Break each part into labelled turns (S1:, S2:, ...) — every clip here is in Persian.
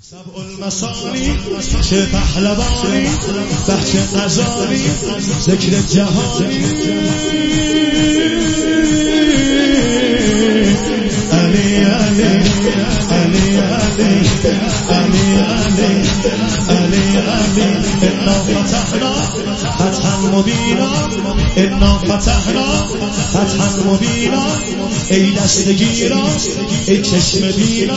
S1: سبع المثانی چه پهلوانی بخش غزالی ذکر جهانی علی علی علی علی علی علی علی علی انا فتحنا فتحا مبینا انا فتحنا فتحا مبینا ای دستگیرا ای چشم بینا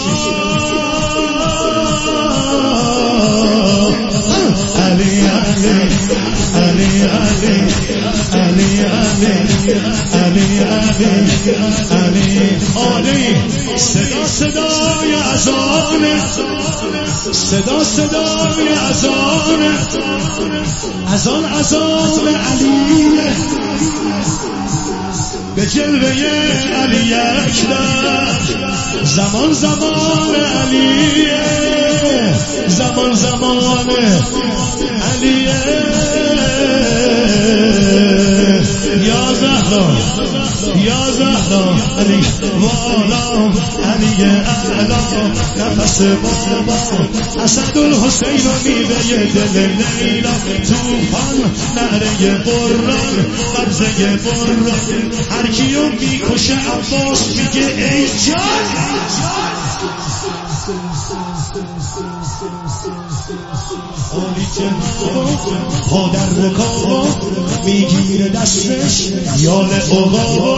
S1: علی علی علی علی علی علی علی علی علی علی صدا صدای اذان صدا صدای اذان اذان اذان علی به جلوه علی اکبر زمان زمان علی زمان زمان علی یا زهرا یا زهرا علی والا علی اعلا نفس بابا اسد الحسین و میوه دل لیلا توفان نعره قرآن قبضه قرآن هر کیو میکشه عباس میگه ای جان آلی جناب پا در رکاب میگیره دستش یال عقاب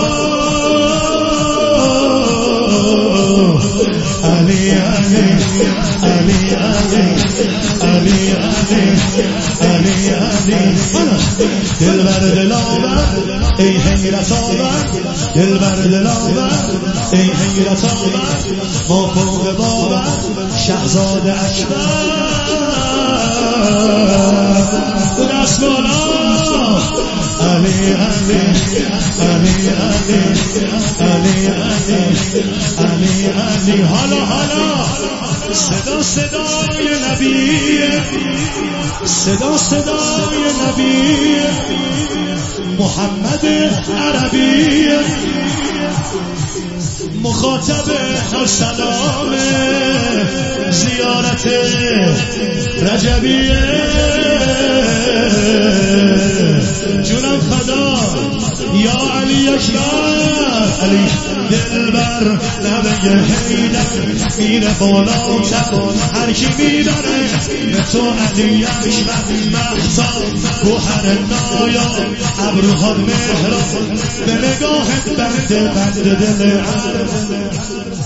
S1: علی علی علی علی علی علی علی علی دل بر دل آور ای حیرت آور دل بر دل آور ای حیرت آور ما فوق باور شهزاده اکبر دست بالا علی علی علی علی علی علی علی علی حالا حالا صدا صدای نبی صدا صدای نبی محمد عربی مخاطب هر سلام زیارت رجبیه جونم فدا یا علی اکبر علی دلبر لبه حیدر میره بالاتر هر کی میبره به تو علی اکبر مهتاب گوهر نایاب ابروها مهراب به نگاهت بنده بنده دل عرب